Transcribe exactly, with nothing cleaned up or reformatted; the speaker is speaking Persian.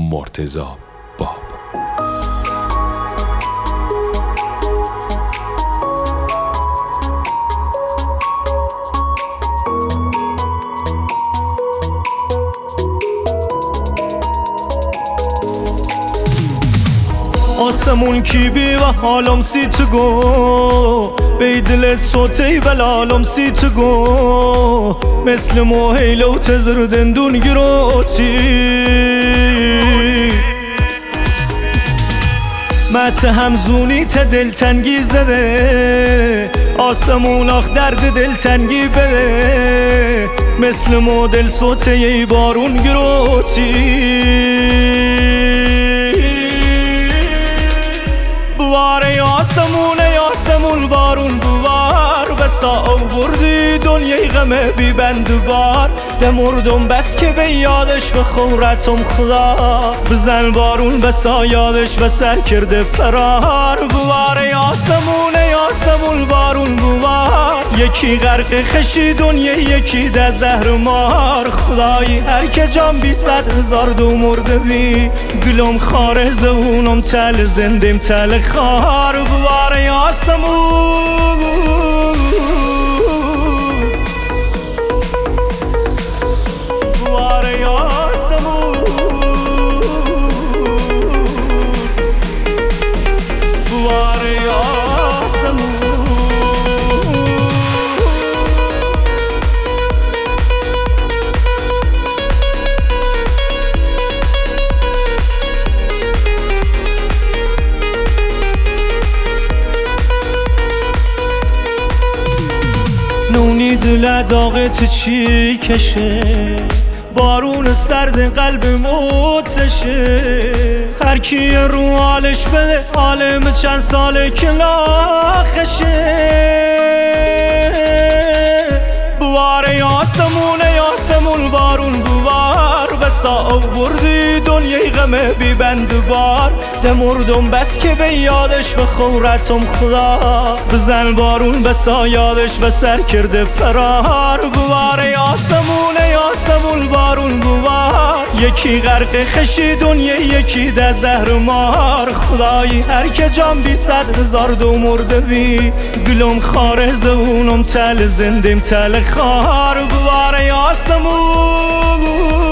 مرتضی باب. آسمون کی بی و حالم سیت گو بیدل صوتی و لالم سیت گو مثل موهیلو تزر دندون گروتی مت همزونی ت دلتنگی زده آسمون آخ درد دلتنگی بده مثل مدل صوتی بارون گروتی بواره آسمونه آسمون بارون بوار بسا او بردی دنیای غمه بی بندوار دمردم بس که به یادش و خورتم خدا بزن بارون بسا یادش و سر کرده فرار بواره آسمونه آسمون بارون بوار یکی غرق خشی دنیا یکی ده زهر مار خدایی هر که جان بی صد هزار دو مرده بی گلم خاره زونم تل زندیم تل خار بواره آسمون بواره آسمون بواره نونی دل داغت چی کشه بارون سرد قلب موتشه هر کی رو حالش بده عالم چند ساله که لاخشه بواره آسمونه آسمون بارون بوار بسا او بردی دنیای غمه بی بندوار دمردم بس که به یادش و خورتم خدا بزن بارون بسا یادش و سر کرده فرار بواره آسمونه آسمون بارون بوار یکی غرق خشی دنیا یکی ده زهر مار خدایی هر که جان بی صد هزار دو مرده بی گلم خاره زونم تل زندیم تل خار بواره آسمون